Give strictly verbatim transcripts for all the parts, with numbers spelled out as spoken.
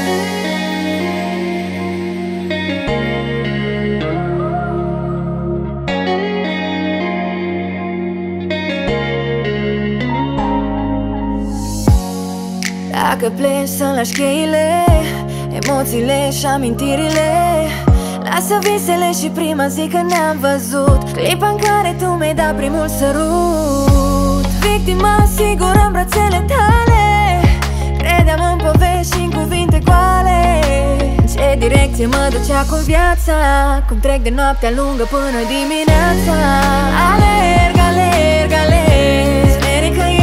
Dacă pleci să lași cheile, emoțiile și amintirile, lasă visele și prima zi când ne-am văzut, clipa în care tu mi-ai dat primul sărut. Victima sigură în brațele tale, credeam în povești și în cuvinte goale. În ce direcție mă ducea cu viața, cum trec de noaptea lungă până dimineața. Alerg, alerg, alerg spre nicăieri.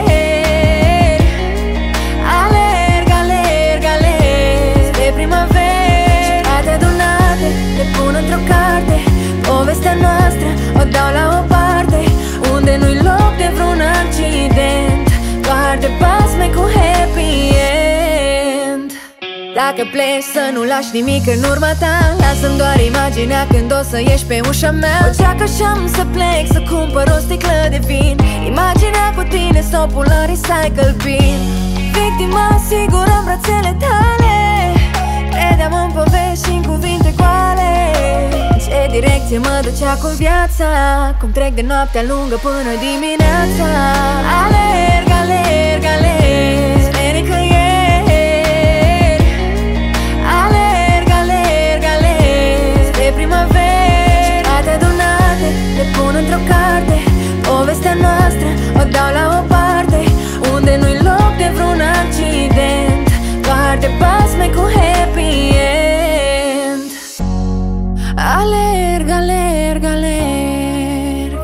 Alerg, alerg, alerg spre primăveri. Și toate adunate le pun într-o carte, povestea noastră o dau la o parte, unde nu-i loc de vreun accident, doar de basme cu happy end. Dacă pleci să nu lași nimic în urma ta, lasă-mi doar imaginea când o să ieși pe ușa mea. O geacă și-am să plec să cumpăr o sticlă de vin, imaginea cu tine s-o pun la recycle bin. Victima sigură în brațele tale, credeam în povești și în cuvinte goale. În ce direcție mă ducea cu viața, cum trec de noaptea lungă până dimineața. Alerg, alerg, alerg spre nicăieri. Alerg, alerg, alerg spre primăveri. Toate adunate le pun într-o carte, povestea noastră o dau la o parte, unde nu-i loc de vreun accident, doar de basme cu happy end. Alerg, alerg, alerg.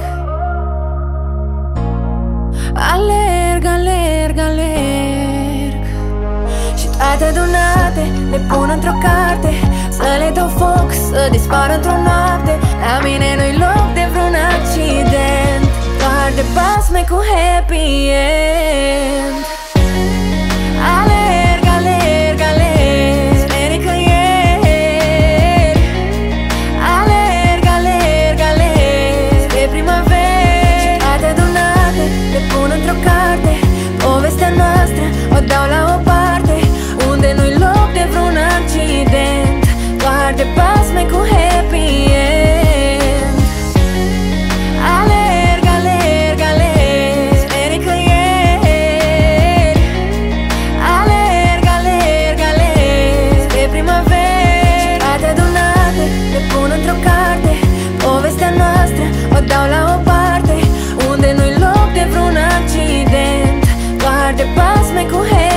Alerg, alerg, alerg. Și toate adunate le pun într-o carte, să le dau foc, să dispară într-o noapte. La mine nu-i loc de vreun accident, doar de basme cu happy end. Alerg, alerg, alerg spre nicăieri. Alerg, alerg, alerg spre primăveri. Toate adunate le pun într-o carte, povestea noastră o dau la o parte, unde nu-i loc de vreun accident, doar de basme cu happy end. Alerg, alerg, alerg spre nicăieri. Alerg, alerg, alerg spre primăveri. Toate adunate le pun într-o carte, povestea noastră o dau la o parte, unde nu-i loc de vreun accident, doar de basme cu happy end.